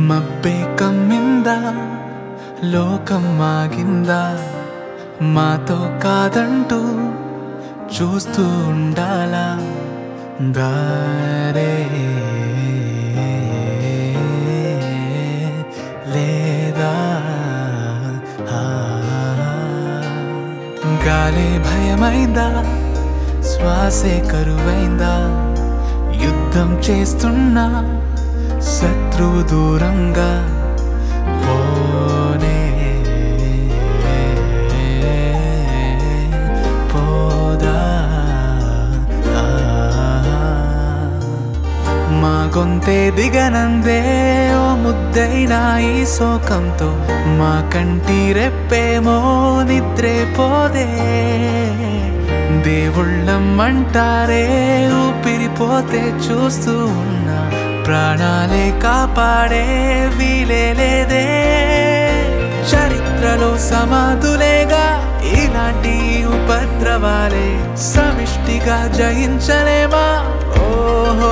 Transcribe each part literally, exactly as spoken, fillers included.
మబ్బే కమ్మిందా, లోకం మాగిందా, మాతో కాదంటూ చూస్తూ ఉండాలా దారే లేదా? గాలే భయమైందా, శ్వాసే కరువైందా, యుద్ధం చేస్తున్నా శత్రువు దూరంగా పోనే పోదా? మా గొంతే దిగనందే ఓ ముద్దైనా ఈ శోకంతో, మా కంటి రెప్పేమో నిద్రే పోదే. దేవుళ్ళమ్మంటారే ఊపిరిపోతే చూస్తూ ఉన్నా, ప్రాణాలే కాపాడే వీలే లేదే. చరిత్రలో సమాధులేగా ఇలాంటి ఉపద్రవాలే, సమిష్టిగా జయించలేమా? ఓహో,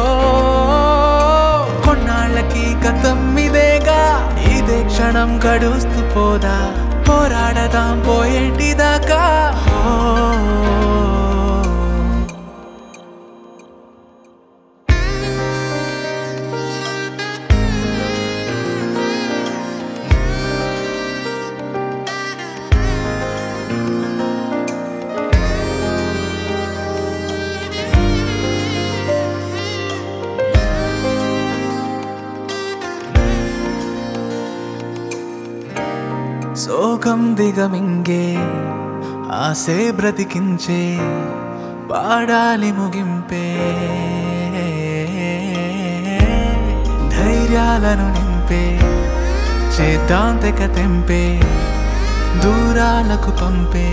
కొన్నాళ్ళకి గతం ఇదేగా, ఇదే క్షణం గడుస్తూ పోదా, పోరాడదాం పోయేటిదాకా. శోకం దిగమింగే ఆసే బ్రతికించే, పాడాలి ముగింపే. ధైర్యాలను నింపే, చేద్దాం తెగ తెంపే, దూరాలకు పంపే.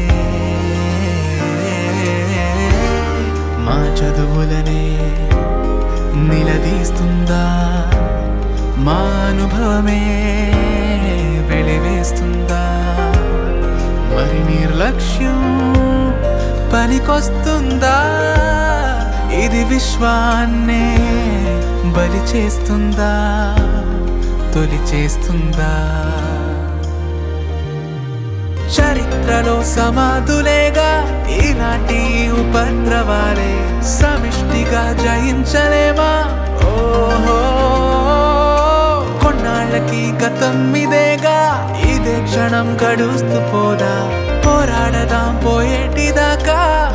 మా చదువులనే నిలదీస్తుందా, మా అనుభవమే వెలివేస్తుందా? మరి నిర్లక్ష్యం పనికొస్తుందా? ఇది విశ్వాన్నే బలి చేస్తుందా, తొలి చేస్తుందా? చరిత్రలో సమాధులేగా ఇలాంటి ఉపద్రవాలే, సమిష్టిగా జయించలేమా? ఓహో, కొన్నాళ్ళకి గతం ఇదేగా, ఇదే క్షణం గడుస్తూ పోదా, పోరాడదాం పోయేటిదాకా.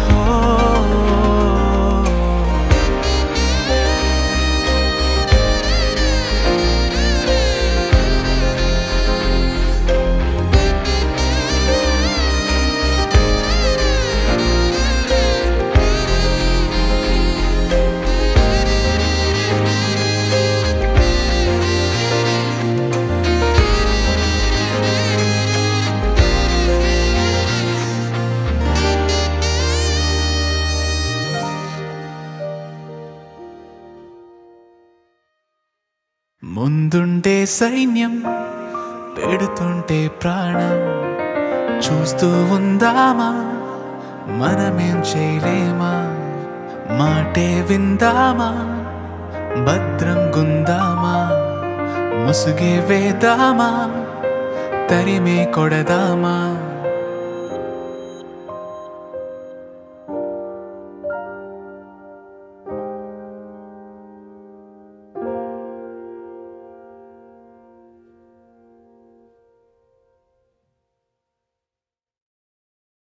ముందుండే సైన్యం పెడుతుంటే ప్రాణం చూస్తూ ఉందామా, మనమేం చేయలేమా? మాటే విందామా, భద్రం గుందామా, ముసుగే వేదామా, తరిమే కొడదామా?